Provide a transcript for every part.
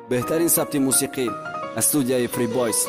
بهترین سبت موسیقی از استودیوی فری بایس.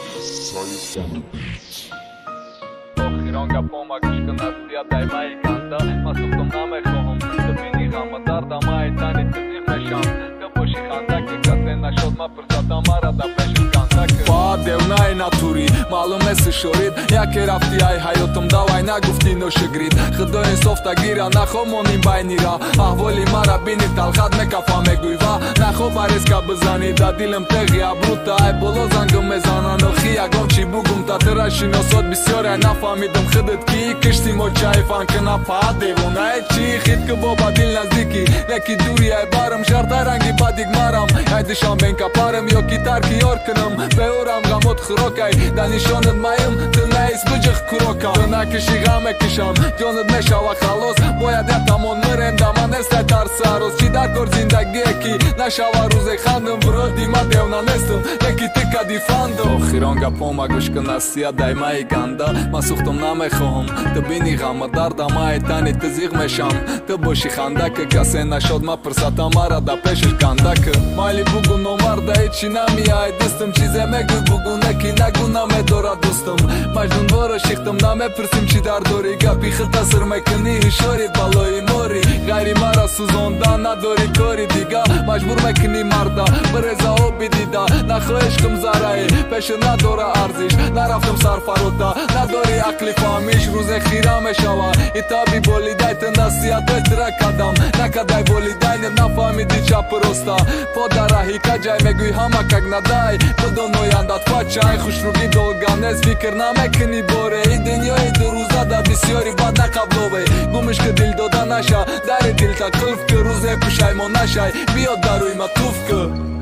آخیران گپام گوش کن از سیا دایمای کنده من سوختم نمیخواهم ببینی غم دردم ای تنی تزیق نشم تو باشی خنده که کسی نشد من فرصتم مرا در پیش کنده که با دیونای ناتوری معلومه سشورید یکی رفتی ای حیاتم دوای نگفتی نوشگرید خدای صفت گیره نخو مونیم بینی را احوالی مرا بینی تلخد مکفا میگوی و نخو بریز که بزنی دا دیلم تغی ابروتا ای بلو زنگم میزنن و خی اگم چی بگم تا ترشی نساد بسیار نفهمیدم خودت کی کشتی موچای فان که نپا دیوونه چی خید که بابا دل نزدیکی نکی دوری ای بارم شرط رنگی بادیگ مارم ای دشان بین کپارم یا کی ترکی یار کنم بیورم غموت خروکای دانشاند مایم تو نیست بجخ کروکم تو نکشی غم کشم جانت میشه و خلاص باید یتمون مرم دمان است ترس روز چی در کار زندگی کی نشه و روز خندم برودی ما دیونا نستم یکی تکا دیفاندم آخیران گپام گوش کن از سیا دایمای گنده من سوختم نمیخواهم تو بینی غم دردم ای تنی تزیق میشم تو باشی خنده که کسی نشد من فرصتم مرا در پیشش کنده که مالی بگو نمرده ایچی نمیای دستم چیزه میگو بگو نکی نگو نمیداره دوستم مجنون بارو شیختم نمیپرسیم چی در دوری گپی خط اثر میکنی اشاری بالای موری غیری مرا سوزاندن نداری کاری دیگه مجبور میکنی مردا برزا و بیدیده نخواهش کم زرعی پیش نداره ارزش نرفتم سرفروتا نداری عقلی فهمیش روز خیره میشوه ایتابی بولیدای تندستیت ویتره کدم نکدای بولیدای نفهمیدی چه پروستا پادرهی کجای میگوی همه کگ ندای بدون نویندت فچای خوشروگی دولگانز فکر نمیکنی باره ای دنیای دو روزه دا بسیاری بد نقبلوه گمش که دل داده نشه در دل تا کلف که روزه پشایمون نشای بیاد دروی مطوف که